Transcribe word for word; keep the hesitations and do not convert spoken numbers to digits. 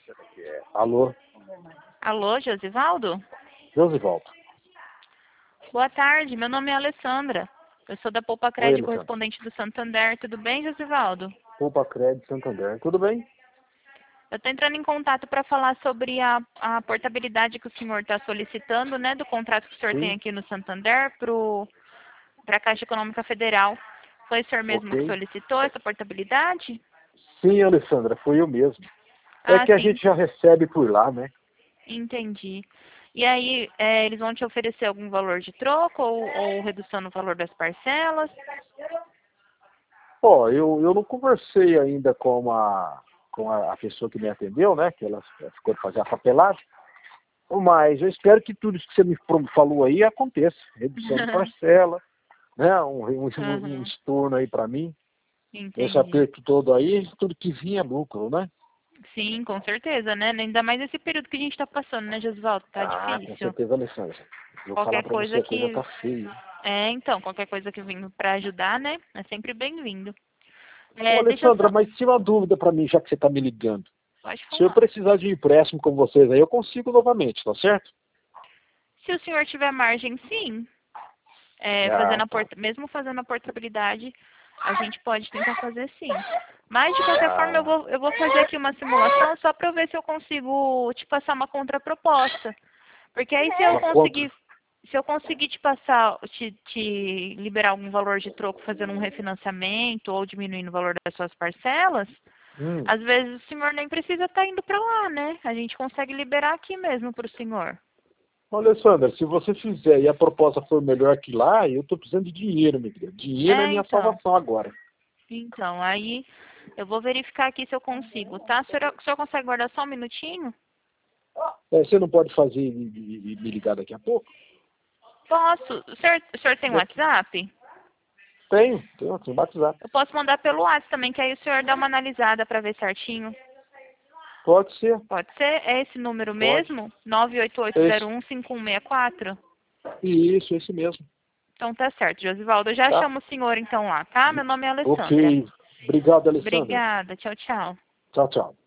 Alô, Alô, Josivaldo? Josivaldo. Boa tarde, meu nome é Alessandra. Eu sou da Poupa Oi, Crédito, Alessandra. correspondente do Santander. Tudo bem, Josivaldo? Poupa Crédito Santander. Tudo bem? Eu estou entrando em contato para falar sobre a, a portabilidade que o senhor está solicitando, né, do contrato que o senhor Sim. tem aqui no Santander para a Caixa Econômica Federal. Foi o senhor mesmo que Ok. solicitou essa portabilidade? Sim, Alessandra, fui eu mesmo. É Ah, que a sim, gente já recebe por lá, né? entendi. E aí, é, eles vão te oferecer algum valor de troco ou, ou redução no valor das parcelas? Ó, eu, eu não conversei ainda com a, com a, a pessoa que me atendeu, né? Que ela ficou de fazer a papelada. Mas eu espero que tudo isso que você me falou aí aconteça. Redução de parcela, né? Um, um, um Uhum, estorno aí para mim. Esse entendi. aperto todo aí, tudo que vinha é lucro, né? Sim, com certeza, né? Ainda mais esse período que a gente está passando, né, Josivaldo? Tá Ah, com difícil. certeza, Alessandra. Vou falar Qualquer para você, coisa a coisa que... tá feia. É, então, qualquer coisa que venha para ajudar, né? É sempre bem-vindo. Ô, É, deixa eu Alessandra, só... mas tinha uma dúvida para mim, já que você está me ligando. Pode Se eu falar. precisar de um empréstimo com vocês aí, eu consigo novamente, tá certo? Se o senhor tiver margem, sim. É, fazendo Ah, a tá. port... Mesmo fazendo a portabilidade, a gente pode tentar fazer sim. Mas, de qualquer forma, eu Ah, vou, eu vou fazer aqui uma simulação só para eu ver se eu consigo te passar uma contraproposta. Porque aí se eu uma conta. conseguir, se eu conseguir te passar, te, te liberar algum valor de troco fazendo um refinanciamento ou diminuindo o valor das suas parcelas, Hum. às vezes o senhor nem precisa estar indo para lá, né? A gente consegue liberar aqui mesmo para o senhor. Ô, Alessandra, se você fizer e a proposta for melhor que lá, eu estou precisando de dinheiro, meu querido. Dinheiro é É, minha então. salvação agora. Então, aí eu vou verificar aqui se eu consigo, tá? O senhor, o senhor consegue guardar só um minutinho? É, você não pode fazer e e- e me ligar daqui a pouco? Posso. O senhor, o senhor tem Daqui. WhatsApp? Tenho, tenho, tenho WhatsApp. Eu posso mandar pelo WhatsApp também, que aí o senhor dá uma analisada para ver certinho. Pode ser, Pode ser? É esse número pode. mesmo? nove oito oito zero Esse, um cinco um seis quatro? isso, esse mesmo. Então tá certo, Josivaldo. Eu já Tá? chamo o senhor então lá, tá? Meu nome é Ok. Alessandra. Obrigado, Alessandra. Obrigada. Tchau, tchau. Tchau, tchau.